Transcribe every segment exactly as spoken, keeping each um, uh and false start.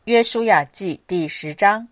约书亚记第十章。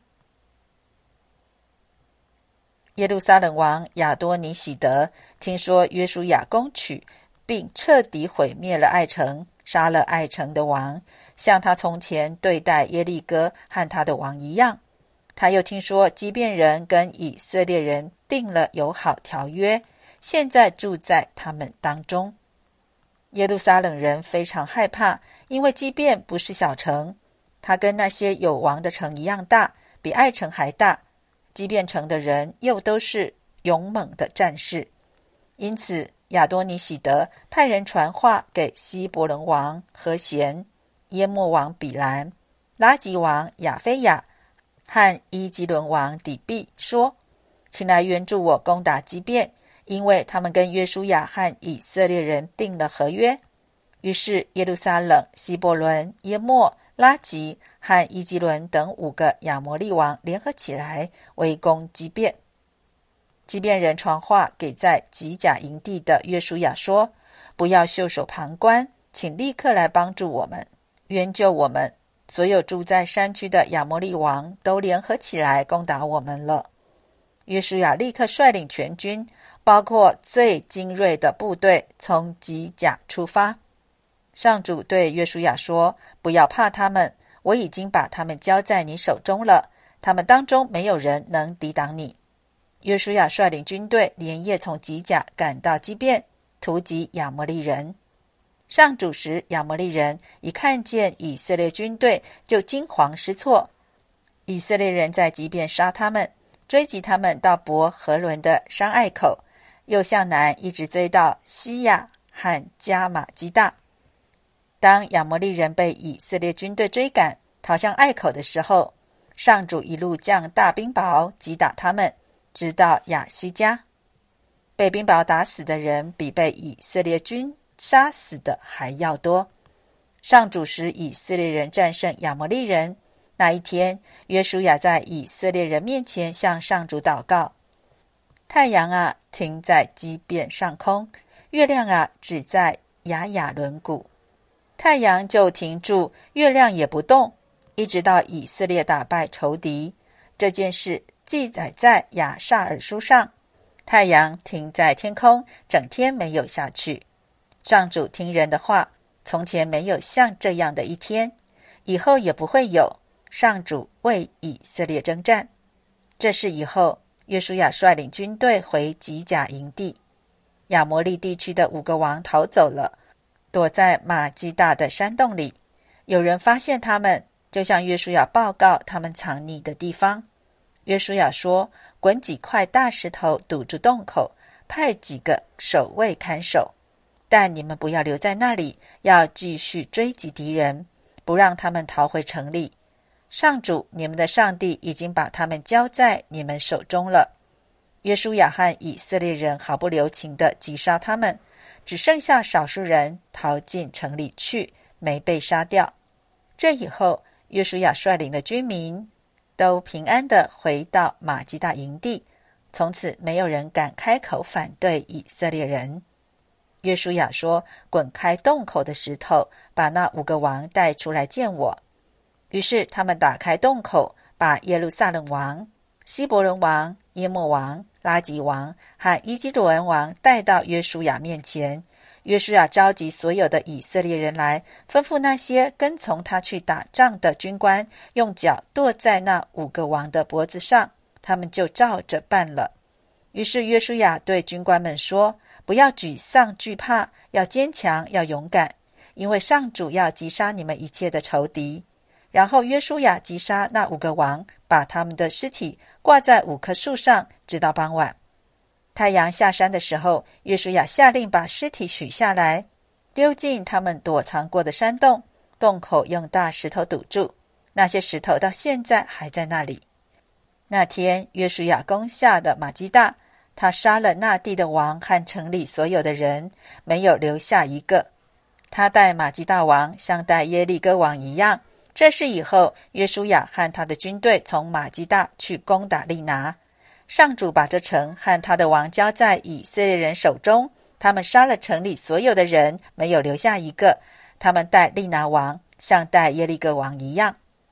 耶路撒冷王亚多尼喜德听说约书亚攻取并彻底毁灭了爱城，杀了爱城的王，像他从前对待耶利哥和他的王一样。他又听说基遍人跟以色列人订了友好条约，现在住在他们当中。耶路撒冷人非常害怕，因为基遍不是小城，它跟那些有王的城一样大，比爱城还大。基遍城的人又都是勇猛的战士，因此亚多尼喜德派人传话给希伯伦王和贤、耶莫王比兰、拉吉王亚菲亚和伊基伦王底毕说：请来援助我攻打基遍，因为他们跟约书亚和以色列人订了合约。于是耶路撒冷、希伯伦、耶莫、拉吉和伊基伦等五个亚摩利王联合起来围攻基遍。基遍人传话给在吉甲营地的约书亚说：不要袖手旁观，请立刻来帮助我们，援救我们。所有住在山区的亚摩利王都联合起来攻打我们了。约书亚立刻率领全军，包括最精锐的部队，从吉甲出发。上主对约书亚说：不要怕他们，我已经把他们交在你手中了，他们当中没有人能抵挡你。约书亚率领军队连夜从吉甲赶到基遍，突击亚摩利人。上主时，亚摩利人一看见以色列军队就惊惶失措。以色列人在基遍杀他们，追击他们到伯和伦的山隘口，又向南一直追到西亚和加马基大。当亚摩利人被以色列军队追赶逃向隘口的时候，上主一路降大冰雹击打他们，直到亚西加。被冰雹打死的人比被以色列军杀死的还要多。上主使以色列人战胜亚摩利人。那一天，约书亚在以色列人面前向上主祷告：太阳啊，停在基遍上空；月亮啊，止在亚雅伦谷。太阳就停住，月亮也不动，一直到以色列打败仇敌。这件事记载在亚萨尔书上。太阳停在天空，整天没有下去。上主听人的话，从前没有像这样的一天，以后也不会有。上主为以色列征战。这事以后，约书亚率领军队回吉甲营地。亚摩利地区的五个王逃走了，躲在马基大的山洞里。有人发现他们，就向约书亚报告他们藏匿的地方。约书亚说：滚几块大石头堵住洞口，派几个守卫看守，但你们不要留在那里，要继续追击敌人，不让他们逃回城里。上主你们的上帝已经把他们交在你们手中了。约书亚和以色列人毫不留情地击杀他们，只剩下少数人逃进城里去，没被杀掉。这以后，约书亚率领的军民都平安地回到马基大营地，从此没有人敢开口反对以色列人。约书亚说：滚开洞口的石头，把那五个王带出来见我。于是他们打开洞口，把耶路撒冷王、希伯伦王、耶莫王、拉吉王和伊基伦王带到约书亚面前。约书亚召集所有的以色列人来，吩咐那些跟从他去打仗的军官用脚跺在那五个王的脖子上，他们就照着办了。于是约书亚对军官们说：不要沮丧惧怕，要坚强，要勇敢，因为上主要击杀你们一切的仇敌。然后约书亚击杀那五个王，把他们的尸体挂在五棵树上，直到傍晚。太阳下山的时候，约书亚下令把尸体取下来，丢进他们躲藏过的山洞，洞口用大石头堵住，那些石头到现在还在那里。那天约书亚攻下的马基大，他杀了那地的王和城里所有的人，没有留下一个。他待马基大王像待耶利哥王一样。这事以后，约书亚和他的军队从马基大去攻打利拿。上主把这城和他的王交在以色列人手中，他们杀了城里所有的人，没有留下一个。他们待利拿王像待耶利哥王一样。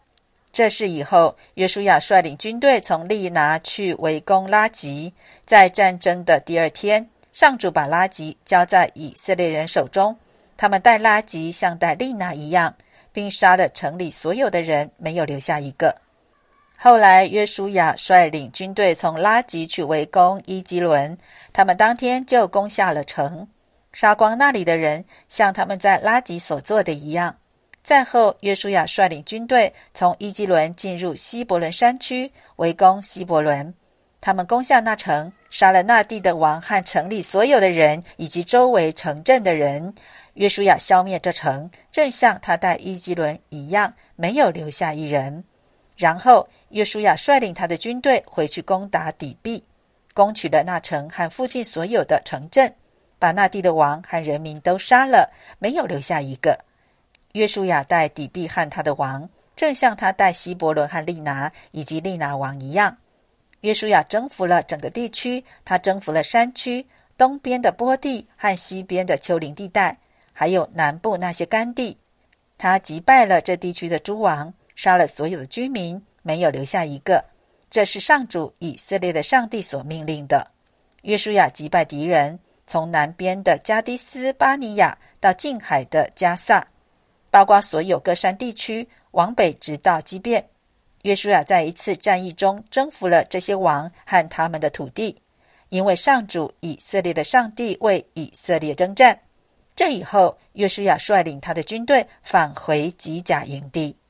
这事以后，约书亚率领军队从利拿去围攻拉吉。在战争的第二天，上主把拉吉交在以色列人手中，他们待拉吉像待利拿一样，并杀了城里所有的人，没有留下一个。后来约书亚率领军队从拉吉去围攻伊基伦，他们当天就攻下了城，杀光那里的人，像他们在拉吉所做的一样。再后，约书亚率领军队从伊基伦进入希伯伦山区，围攻希伯伦。他们攻下那城，杀了那地的王和城里所有的人，以及周围城镇的人。约书亚消灭这城，正像他待伊基伦一样，没有留下一人。然后，约书亚率领他的军队回去攻打底壁，攻取了那城和附近所有的城镇，把那地的王和人民都杀了，没有留下一个。约书亚待底壁和他的王，正像他待希伯伦和利拿以及利拿王一样。约书亚征服了整个地区，他征服了山区、东边的坡地和西边的丘陵地带，还有南部那些干地。他击败了这地区的诸王，杀了所有的居民，没有留下一个。这是上主以色列的上帝所命令的。约书亚击败敌人，从南边的加迪斯巴尼亚到近海的加萨，包括所有各山地区，往北直到基遍。约书亚在一次战役中征服了这些王和他们的土地，因为上主以色列的上帝为以色列征战。这以后，约书亚率领他的军队返回吉甲营地。